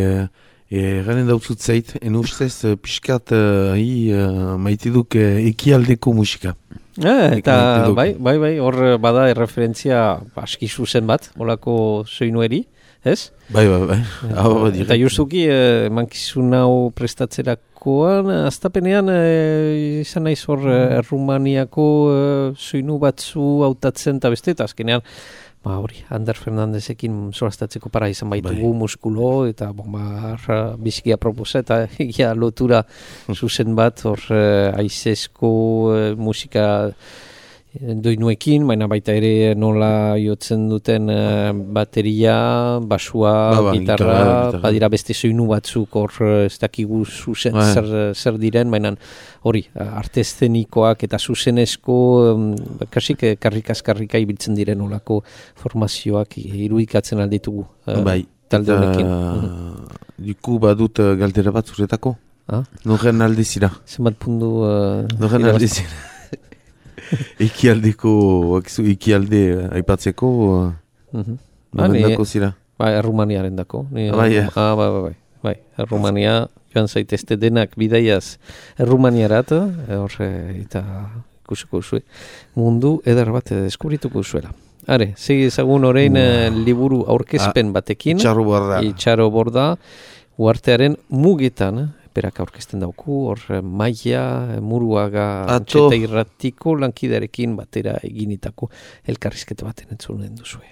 erranen dautzut zait, en ustez pixkat uh, hi, uh, maitiduk uh, ekialdeko musika. Eh, eta bai, bai, bai, hor bada erreferentzia aski zuzen bat, holako soinueri, ez? Bai, bai, bai. Eta, eta justuki, eh, mankizun hau prestatzerakoan, aztapenean eh, izan naiz hor eh, Rumaniako eh, soinu batzu hautatzen eta beste, eta azkenean, ba, hori, Ander Fernandezekin zoraztatzeko para izan baitugu bai. Muskulo, eta bon, ba, bizikia proposa, eta egia lotura zuzen bat, hor, eh, aizesko eh, musika doinuekin, baina baita ere nola jotzen duten uh, bateria, basua, ba, ba, gitarra, gitarra, gitarra, badira beste soinu batzuk hor ez dakigu zuzen, ba. zer, zer diren, baina hori, arte eszenikoak eta zuzenezko um, kasik karrikaz-karrika ibiltzen diren olako formazioak irudikatzen alditugu uh, bai. talde honekin. Uh, Diku badut uh, galdera bat zuretako? Ah? Noren aldizira? Zenbat pundu... Uh, Noren aldizira? Ikialdeko, ikialde aipatzeko, uh-huh. norendako zira? Bai, Errumaniaren dako. Ni, ah, bai, ja. ah, bai, bai, bai. bai. Errumania, joan zaitezte denak bidaiaz Errumaniarat, hor, eta ikusiko zuen, mundu eder bat deskubrituko zuela. Are, segi ezagun orain wow. liburu aurkezpen ah, batekin. Itxaro borda. Itxaro borda, uartearen mugetan, berak aurkezten dauku, hor Maia, Muruaga, Antxeta Irratiko lankidearekin batera eginitako elkarrizketa baten entzunen duzue.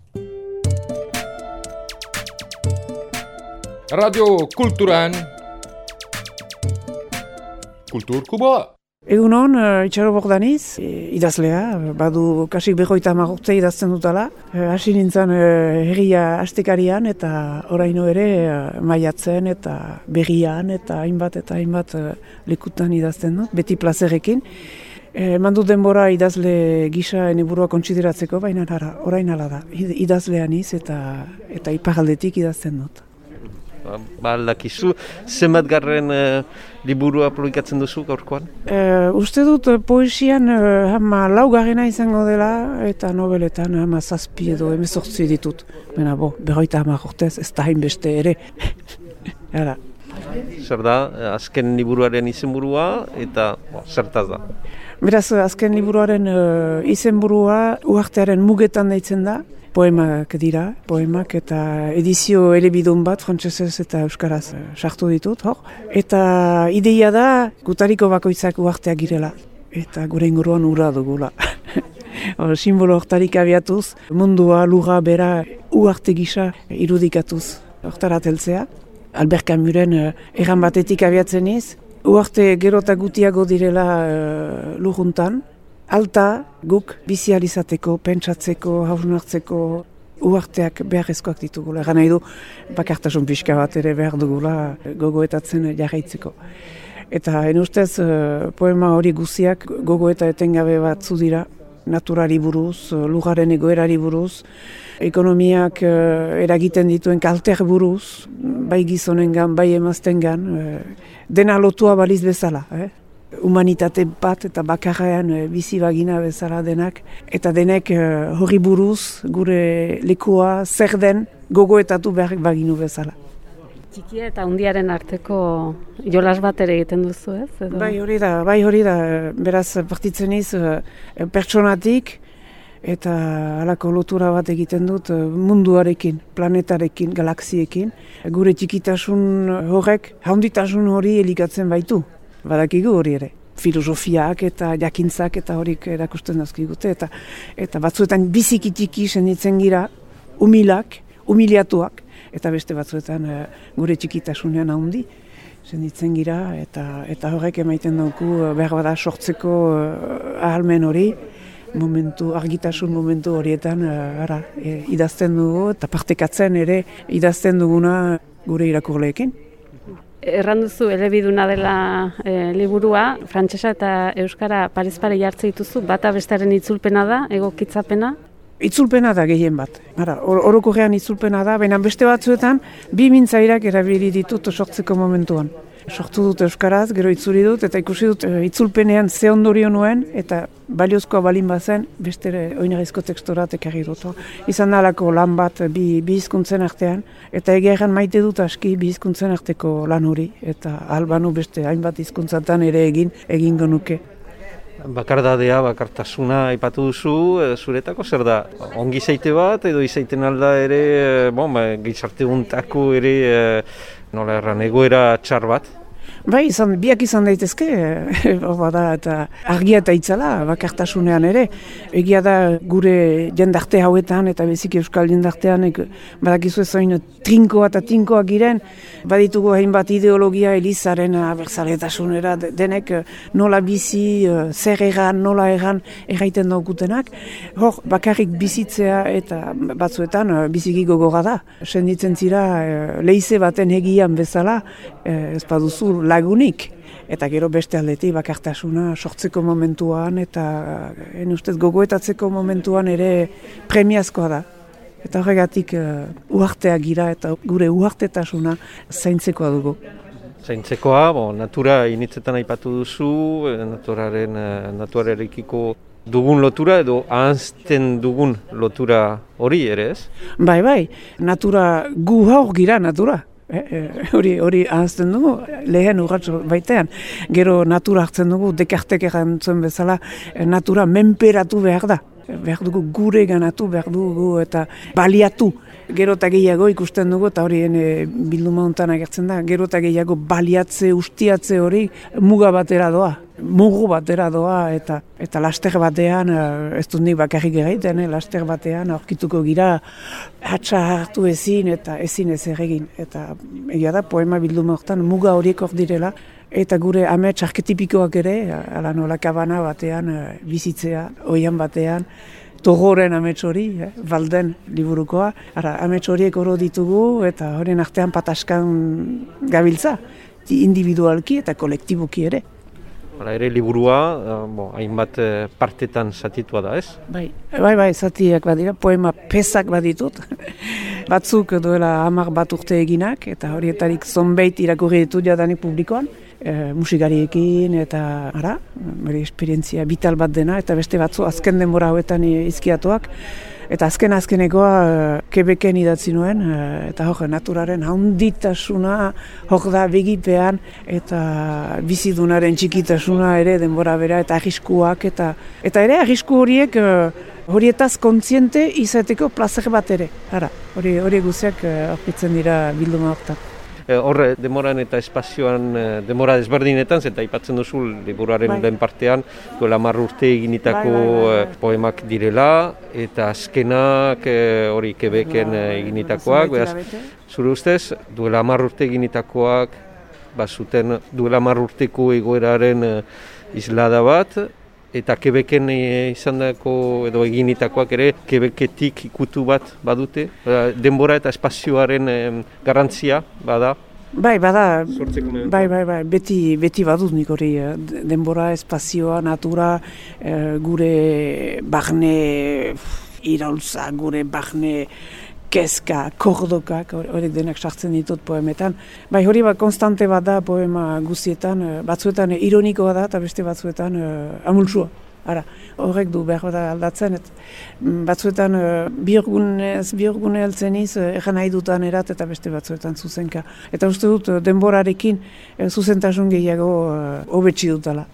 Radio Kulturan Kultur Kuboa. Egun hon, uh, Itxaro Bordaniz, idazlea, badu kasik behoita magurte idazten dutala. Hasi uh, nintzen uh, herria astekarian eta oraino ere uh, maiatzen eta berrian eta hainbat eta hainbat uh, lekutan idazten dut, beti plazerekin. Eman dut denbora idazle gisa ene burua kontsideratzeko, baina ara, orain ala da, idazlean iz eta, eta iparaldetik idazten dut. Ba, aldakizu, zenbat garren uh, liburua publikatzen duzu gaurkoan? Uh, uste dut uh, poesian uh, hama laugarrena izango dela eta nobeletan hama zazpi edo emezortzi ditut. Baina bo, berroita hama jortez, ez da hainbeste ere. Hala. Zer da, azken liburuaren izenburua eta bo, zertaz da? Beraz, azken liburuaren uh, izenburua uartearen mugetan deitzen da. Poemak dira, poemak eta edizio elebidun bat, frantsesez eta euskaraz sartu ditut, hor. Eta ideia da, gutariko bakoitzak uarteak girela, eta gure inguruan ura dugula. Simbolo hortarik abiatuz, mundua, lura, bera, uarte gisa irudikatuz, hortara teltzea. Albert Camusen uh, erran batetik abiatzen iz, uarte gero eta gutiago direla uh, luruntan, alta guk bizializateko, pentsatzeko, hausnartzeko uarteak beharrezkoak ditugula. Egan nahi du, bakartasun pixka bat ere behar dugula gogoetatzen jarraitzeko. Eta en ustez, poema hori guziak gogoeta etengabe batzu dira, naturari buruz, lugaren egoerari buruz, ekonomiak eragiten dituen kalter buruz, bai gizonengan, bai emaztengan, dena lotua baliz bezala, eh? Humanitate bat eta bakarrean bizi bagina bezala denak, eta denek uh, hori buruz gure lekua zer den gogoetatu behar baginu bezala. Txikia eta hundiaren arteko jolas bat ere egiten duzu, ez? Edo? Bai hori da, bai hori da, beraz partitzen iz uh, pertsonatik eta halako lotura bat egiten dut uh, munduarekin, planetarekin, galaxiekin. Gure txikitasun horrek, handitasun hori elikatzen baitu. Badakigu hori ere, filosofiak eta jakintzak eta horik erakusten dazkigute, eta eta batzuetan biziki txiki senditzen gira, umilak, umiliatuak, eta beste batzuetan uh, gure txikitasunean handi senditzen gira, eta eta horrek emaiten dauku uh, behar bada sortzeko uh, ahalmen hori, momentu, argitasun momentu horietan uh, ara, e, idazten dugu, eta partekatzen ere idazten duguna gure irakurleekin. Erran duzu elebiduna dela e, liburua, frantsesa eta euskara parez pare jartze dituzu, bata bestearen itzulpena da, egokitzapena? Itzulpena da gehien bat. Ara, or, orokorrean itzulpena da, baina beste batzuetan bi mintzairak erabili ditut sortzeko momentuan. Sortu dut euskaraz, gero itzuli dut, eta ikusi dut e, itzulpenean ze ondorio nuen, eta baliozkoa balin bazen, beste oinarrizko tekstorat ekarri dut. Izan dalako lan bat bi, bi hizkuntzen artean, eta egeran maite dut aski bi hizkuntzen arteko lan hori, eta albanu beste hainbat hizkuntzatan ere egin, egingo nuke. Bakardadea, bakartasuna aipatu duzu, e, zuretako zer da? Ongi zaite bat, edo izaiten alda ere, e, bon, ba, gizarte untako ere, e, nola erran, egoera txar bat? Bai, izan, biak izan daitezke, hor bada, eta argia eta itzala, bakartasunean ere. Egia da gure jendarte hauetan, eta bezik euskal jendartean, badakizu ezoin trinkoa eta tinkoa giren, baditugu hainbat ideologia elizaren abertzaletasunera, denek nola bizi, zer egan, nola egan erraiten daukutenak. Hor, bakarrik bizitzea eta batzuetan biziki gogorra da. Senditzen zira, leize baten egian bezala, ez baduzu lagunik, eta gero beste aldetik bakartasuna sortzeko momentuan eta en ustez gogoetatzeko momentuan ere premiazkoa da. Eta horregatik uh, uhartea gira eta gure uhartetasuna zaintzekoa dugu. Zaintzekoa, bo, natura initzetan aipatu duzu, naturaren, naturarekiko dugun lotura edo ahazten dugun lotura hori ere ez? Bai, bai, natura gu haur gira natura. Hori eh, hori ahazten dugu, lehen urratxo baitean. Gero natura hartzen dugu, Descartek erantzuen bezala, natura menperatu behar da. Behar dugu gure ganatu, behar dugu eta baliatu. Gero eta gehiago ikusten dugu, eta hori e, bilduma hontan agertzen da, gero eta gehiago baliatze, ustiatze hori muga batera doa. Mugu batera doa eta eta laster batean, ez dut nik bakarrik egiten, eh, laster batean aurkituko gira hatsa hartu ezin eta ezin ez egin. Eta egia da poema bilduma hortan muga horiek hor direla eta gure amets arketipikoak ere, ala nola kabana batean bizitzea, oian batean, Togoren amets hori, eh, Balden liburukoa. Ara, amets horiek oro ditugu eta horien artean pataskan gabiltza, individualki eta kolektiboki ere. Hala ere liburua, bo, hainbat partetan zatitua da, ez? Bai, bai, bai, zatiak badira, poema pesak baditut. Batzuk duela hamar bat urte eginak, eta horietarik zonbait irakurri ditut jadanik publikoan. E, musikariekin eta ara, bere esperientzia vital bat dena, eta beste batzu azken denbora hauetan izkiatuak. Eta azken azkenekoa Quebecen idatzi nuen, eta hor, naturaren handitasuna, hor da begipean, eta bizidunaren txikitasuna ere denbora bera, eta arriskuak, eta, eta ere arrisku horiek horietaz kontziente izateko plazer bat ere. Ara, hori, hori guziak aurkitzen dira bilduma hortan. Horre, demoran eta espazioan, demora desberdinetan, zeta aipatzen duzu liburuaren lehen partean, duela hamar urte eginitako bai, bai, bai, bai. poemak direla, eta azkenak hori Quebecen eginitakoak. Beraz, zure ustez, duela hamar urte eginitakoak, bazuten duela hamar urteko egoeraren islada bat, eta Quebecen izandako edo eginitakoak ere Quebecetik ikutu bat badute, denbora eta espazioaren garrantzia bada. Bai, bada, bai, bai, bai, beti, beti badut nik hori, denbora, espazioa, natura, gure barne iraultza, gure barne kezka, kordokak, horiek denak sartzen ditut poemetan. Bai, hori bat konstante bat da poema guztietan, batzuetan ironikoa da eta beste batzuetan uh, amultsua. Ara, horrek du behar da aldatzen, et, batzuetan uh, bihurgunez, bihurgune heltzeniz, uh, egan nahi dutan erat eta beste batzuetan zuzenka. Eta uste dut, uh, denborarekin uh, zuzentasun gehiago uh, hobetsi dutala.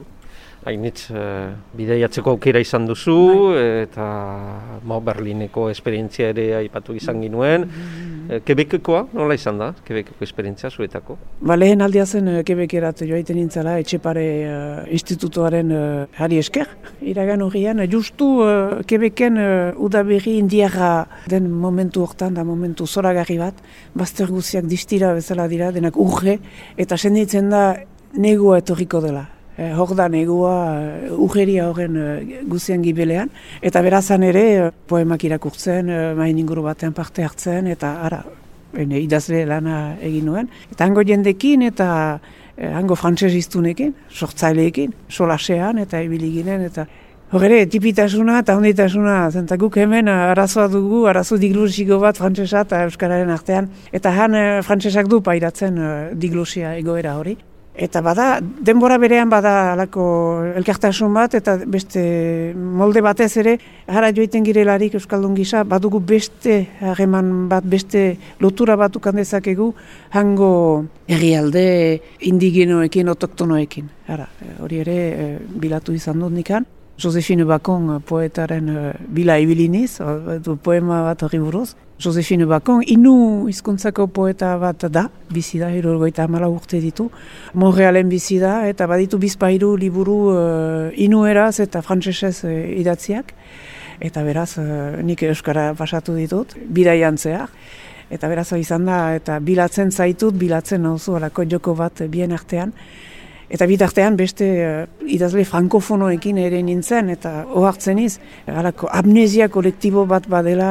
Hainitz, uh, bideiatzeko aukera izan duzu, eta mo, Berlineko esperientzia ere aipatu izan ginuen. Uh, Quebecekoa, nola izan da, Quebeceko esperientzia zuetako? Ba, lehen aldia zen uh, Quebecerat joaiten nintzala, Etxepare uh, institutoaren uh, hari esker. Iragan horrian, justu uh, Quebecen uh, udaberri indiarra den momentu hortan, da momentu zoragarri bat, bazter guziak distira bezala dira, denak urge, eta senditzen da negua etorriko dela. Eh, hor da negua uh, ujeria horren uh, guzien gibelean, eta berazan ere uh, poemak irakurtzen, uh, main inguru batean parte hartzen, eta ara, ene, idazle lana egin nuen. Eta hango jendekin eta uh, hango frantsesiztunekin, sortzaileekin, solasean eta ibili ginen, eta hor ere, tipitasuna eta honditasuna, zenta guk hemen uh, arazoa dugu, arazo diglusiko bat frantsesa eta euskararen artean, eta han uh, frantsesak du pairatzen uh, diglusia egoera hori. Eta bada, denbora berean bada alako elkartasun bat, eta beste molde batez ere, jara joiten girelarik Euskaldun gisa, badugu beste harreman bat, beste lotura bat ukan dezakegu, hango herrialde indigenoekin, otoktonoekin. Hara, hori ere bilatu izan dut nikan. Josefine Bacon poetaren bila ibiliniz, poema bat horri buruz. Josefine Bacon, inu hizkuntzako poeta bat da, bizi da, hirurogeita hamalau urte ditu. Montrealen bizi da, eta baditu bizpahiru liburu uh, inueraz eta frantsesez uh, idatziak. Eta beraz, uh, nik euskara pasatu ditut, bidaian zehar. Eta beraz, izan da, eta bilatzen zaitut, bilatzen nauzu alako joko bat bien artean. Eta bitartean beste uh, idazle frankofonoekin ere nintzen, eta ohartzen iz, alako amnesia kolektibo bat badela,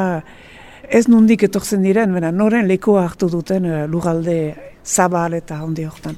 ez nundik etortzen diren, bera, noren lekoa hartu duten uh, lugalde zabal eta handi hortan.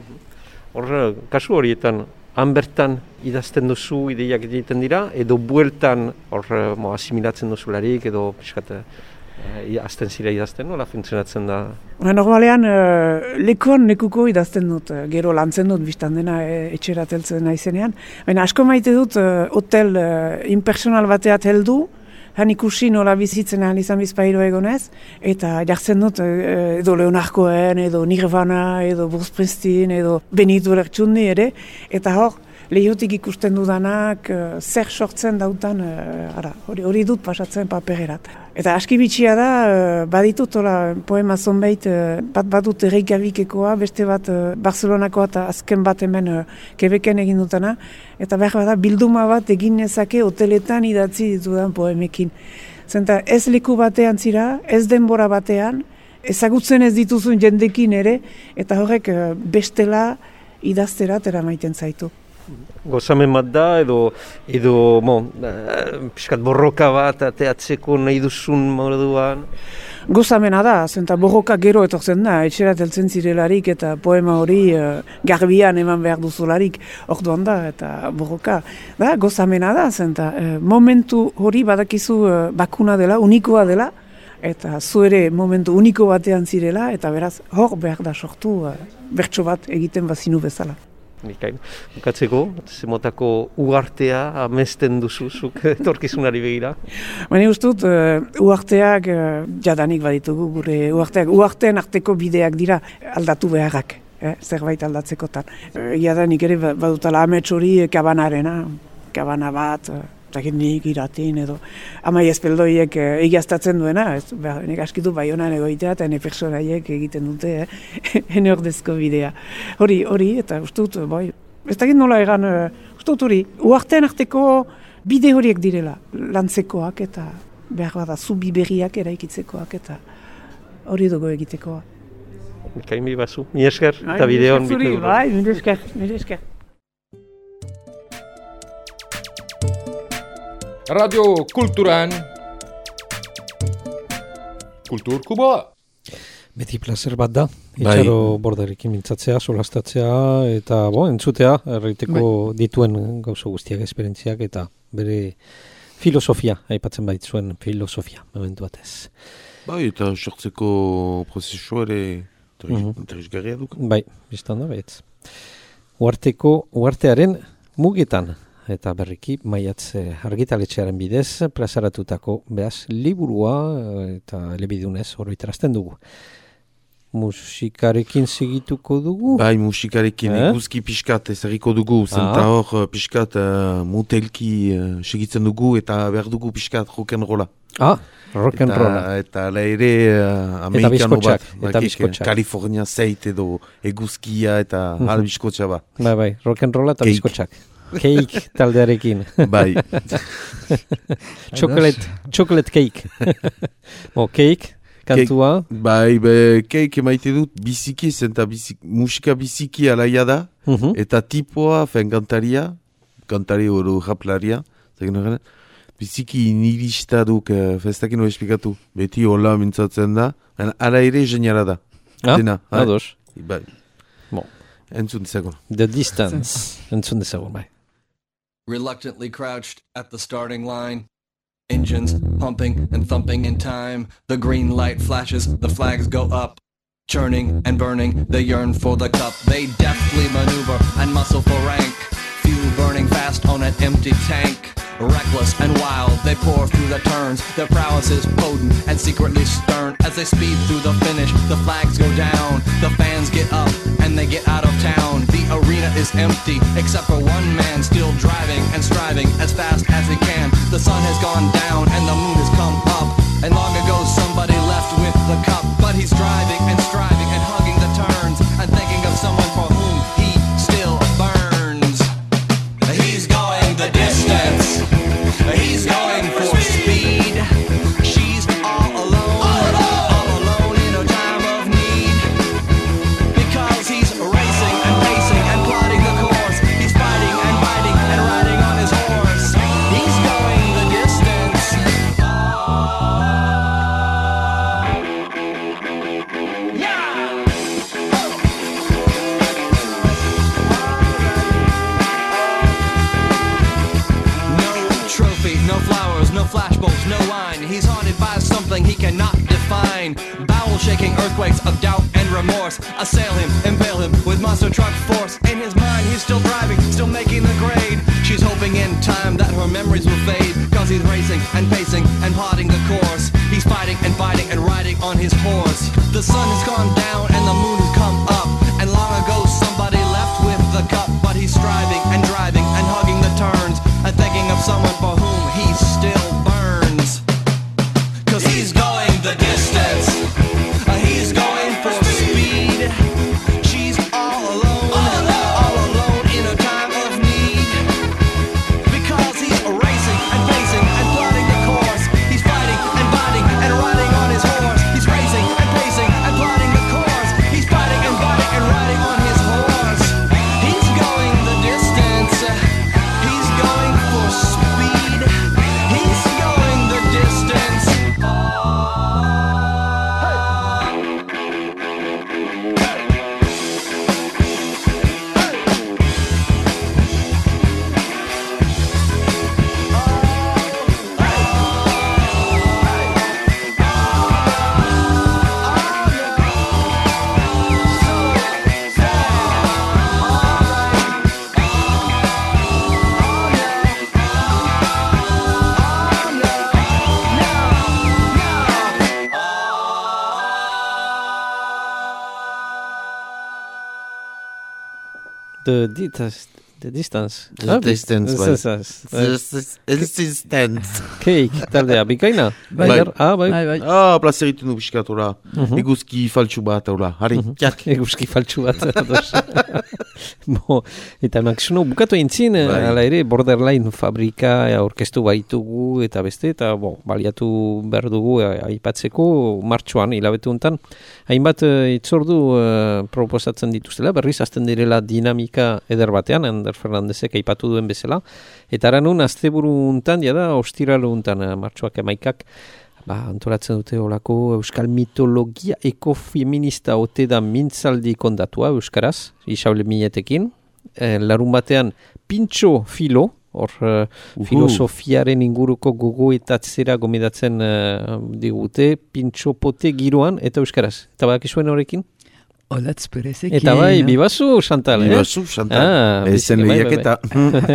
Hor, kasu horietan, han bertan idazten duzu ideiak egiten dira, edo bueltan hor mo, asimilatzen duzularik, edo piskat eh, azten zira idazten, nola funtzionatzen da? Normalean, uh, lekuan lekuko idazten dut, uh, gero lantzen dut biztan dena e, etxerateltzen naizenean. Baina asko maite dut uh, hotel uh, impersonal bateat heldu, han ikusi nola bizitzen ahal izan bizpahiru egonez, eta jartzen dut edo Leonard Cohen, edo Nirvana, edo Bruce Springsteen, edo Benito Lertxundi ere, eta hor, lehiotik ikusten dudanak zer sortzen dautan, ara, hori, hori dut pasatzen papererat. Eta aski bitxia da, baditut hola, poema zonbait, bat badut Reykjavikekoa, beste bat Barcelonakoa eta azken bat hemen Quebecen egin dutana, eta behar bada bilduma bat egin nezake hoteletan idatzi ditudan poemekin. Zenta ez leku batean zira, ez denbora batean, ezagutzen ez dituzun jendekin ere, eta horrek bestela idazterat eramaiten zaitu. Gozamen bat da, edo, edo mo, piskat borroka bat ateatzeko nahi duzun moduan? Gozamena da, zenta borroka gero etortzen da, etxerat heltzen zirelarik eta poema hori uh, garbian eman behar duzularik orduan da, eta borroka. Da, gozamena da, zenta uh, momentu hori badakizu uh, bakuna dela, unikoa dela, eta zu ere momentu uniko batean zirela, eta beraz hor behar da sortu uh, bertso bat egiten bazinu bezala. Mikain, bukatzeko, zemotako uartea amesten duzuzuk etorkizunari begira? Baina ustut, uh, uarteak uh, jadanik baditugu gure uarteak. Uarteen arteko bideak dira aldatu beharrak, eh, zerbait aldatzekotan. Uh, jadanik ere badutala amets hori kabanarena, kabana bat, uh, nik iratin edo amai espeldoiek uh, egiaztatzen duena, ez, behar, nik askitu Baionan egoitea eta ene personaiek egiten dute, eh, ene ordezko bidea. Hori, hori, eta ustut, bai, ez dakit nola egan, uh, ustut hori, uartean arteko bide horiek direla, lantzekoak eta behar bada zubi berriak eraikitzekoak eta hori dugu egitekoa. Mikain bi bazu, mi esker, eta bideon bitu. Bai, mi esker, mi esker. Radio Kulturan Kulturkuboa. Beti placer bat da, itxaro bai. Borderekin mintzatzea, solastatzea, eta bo, entzutea, erraiteko bai. Dituen gauza guztiak, esperientziak, eta bere filosofia, aipatzen bait zuen filosofia, momentu batez. Bai, eta sortzeko prozesu ere interesgarria duk. Bai, biztan da, baitz. Uarteko, uartearen mugetan, eta berriki maiatz argitaletxearen bidez plazaratutako behaz liburua eta elebidunez oroitarazten dugu. Musikarekin segituko dugu? Bai, musikarekin eh? Eguzki pixkat ezagiko dugu, zenta ah. hor pixkat uh, motelki uh, segitzen dugu eta behar dugu pixkat rock'n'rolla. Ah, rock'n'rolla. Eta ala ere uh, amerikano bat, bakik, California Zeit edo eguzkia eta mm-hmm. al biskotxa bat. Bai, bai, rock'n'rolla eta biskotxak. Cake taldearekin. Bai. chocolate, chocolate cake. Bo, cake, kantua. Cake, bai, be, cake emaite dut biziki, zenta bizik, musika biziki alaia da, uh-huh. eta tipoa, fen kantaria, kantari oro japlaria, biziki nirista duk, uh, festakin hori esplikatu, beti hola mintzatzen da, ala ere geniala da. Ah, Dena, ados. Bai. Bon. Entzun dezagon. The distance. Entzun dezagon, bai. Reluctantly crouched at the starting line, engines pumping and thumping in time. The green light flashes, the flags go up, churning and burning, they yearn for the cup. They deftly maneuver and muscle for rank, fuel burning fast on an empty tank. Reckless and wild, they pour through the turns. Their prowess is potent and secretly stern. As they speed through the finish, the flags go down. The fans get up and they get out of town. The arena is empty, except for one man still driving and striving as fast as he can. The sun has gone down and the moon has come up. And long ago somebody left with the cup, but he's driving and striving and hugging the turns and thinking of someone for whom he still burns. He's going the distance. He's going for speed. She's all alone, all alone in a time of need. Because he's racing and pacing and plotting the course. He's fighting and biting and riding on his horse. He's going the distance. No flowers, no flashbulbs, no wine. He's haunted by something he cannot define. Bowel-shaking earthquakes of doubt and remorse assail him, impale him with monster truck force. In his mind he's still driving, still making the grade. She's hoping in time that her memories will fade, cause he's racing and pacing and plotting the course. He's fighting and fighting and riding on his horse. The sun has gone down and the moon has come up, and long ago somebody left with the cup. But he's striving and driving and hugging the turns and thinking of someone for whom he still burns. Cause he's going the distance. Uh, he's going for speed. She's all alone, all alone in a time of need. Because he's racing and pacing and plotting the course. He's fighting and biting and riding on his horse. He's racing and pacing and plotting the course. He's fighting and biting and riding on his horse. He's going the distance. He's going for speed. He's going the distance. The distance. The distance. The distance, bai. Distance. Existence. Keik, taldea, bikaina? Bai. Bai. Ah, bai. Bai, bai. Ah, plazer egiten du piskat, hola. Mhm. Eguzki faltsu bat, hola. Harri, jak. Eguzki faltsu bat. ados. Bo, eta Maxuno bukatu eintzin, Bai. hala ere, Borderline fabrika aurkeztu baitugu eta beste, eta bo, baliatu behar dugu eh, aipatzeko martxoan, hilabete honetan. Hainbat eh, itzordu eh, proposatzen dituztela, berriz azten direla dinamika eder batean, Ander Fernandezek aipatu duen bezala. Eta aranun, asteburu untan, jada, ostiralu untan, martxoak emaikak, ba, antolatzen dute olako euskal mitologia ekofeminista ote da mintzaldi kondatua euskaraz, Isaule Minetekin. E, larun batean, pintxo filo, hor uh, filosofiaren inguruko gogoetatzera gomedatzen uh, digute, pintxo pote giroan eta euskaraz. Eta badakizuen horrekin? Olatz perezekin. Eta bai, bibazu, Chantal, eh? Bibazu, Chantal. Ah, Ezen bai, lehiak eta.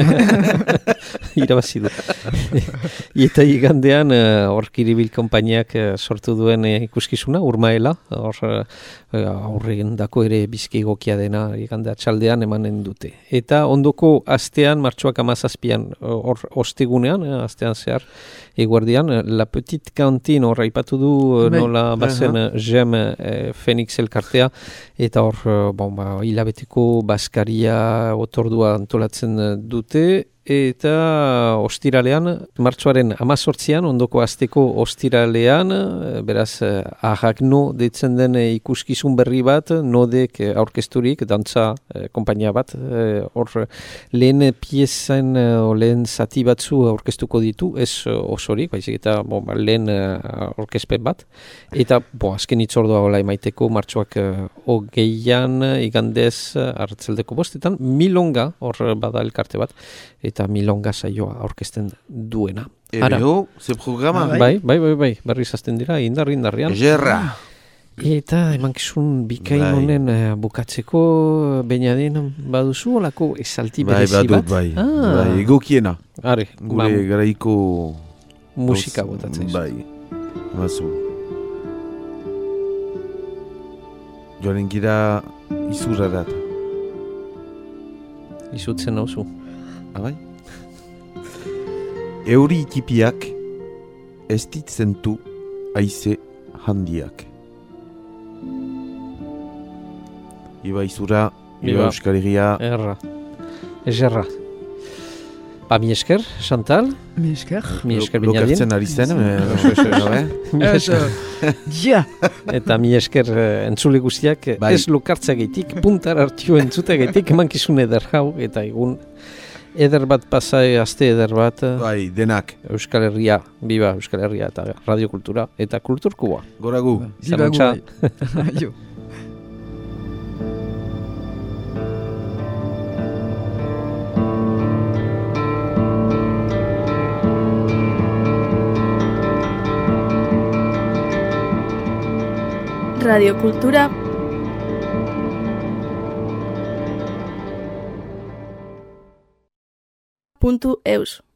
Irabazi du. Eta igandean, hor uh, Kiribil konpainiak uh, sortu duen uh, ikuskizuna, Urmaela, hor uh, aurregen dako ere bizki egokia dena igandea txaldean emanen dute. Eta ondoko astean, martxoak amazazpian, hor ostegunean, uh, astean zehar, eguardian, uh, La Petite Cantine hor aipatu du uh, nola bazen uh, Jem uh, Phoenix elkartea, eta hor, uh, bon, ba, hilabeteko baskaria otordua antolatzen uh, dute, eta ostiralean, martxoaren amazortzian, ondoko asteko ostiralean, beraz, ahak no deitzen den ikuskizun berri bat, nodek aurkezturik, dantza eh, kompainia bat, hor eh, lehen piezan, o lehen zati batzu aurkeztuko ditu, ez osorik, baizik eta bo, lehen aurkezpen bat, eta bo, azken itzordua hola emaiteko, martxoak hogeian, igandez, hartzeldeko bostetan, milonga, hor bada elkarte bat, eta milonga saioa aurkezten duena. Ero, ze programa? Bai, bai, bai, bai, berriz azten dira, indar, indarrian. Gerra. Eta emankizun bikain honen uh, bukatzeko, Benadin, baduzu olako esalti berezi bat? Bai, badut, bai, ah. bai, egokiena. Are, gure ba, garaiko... musika botatzen. Bai, mazu. Joaren gira izurrarat. Izutzen hauzu. Abai? Euri itipiak ez ditzentu haize handiak. Iba izura, iba Euskal Herria. Erra. Ezerra. Ba, mi esker, Chantal? Mi esker. Mi esker binadien. Lokartzen ari zen. Ja. Eta mi esker entzule guztiak ez lokartzeagetik, puntar hartio entzuteagetik, emankizun eder hau, eta egun eder bat pasai, azte eder bat. Bai, denak. Euskal Herria, biba Euskal Herria eta radiokultura eta kulturkua. Goragu. Biba gu. Aio. Radiokultura puntu eus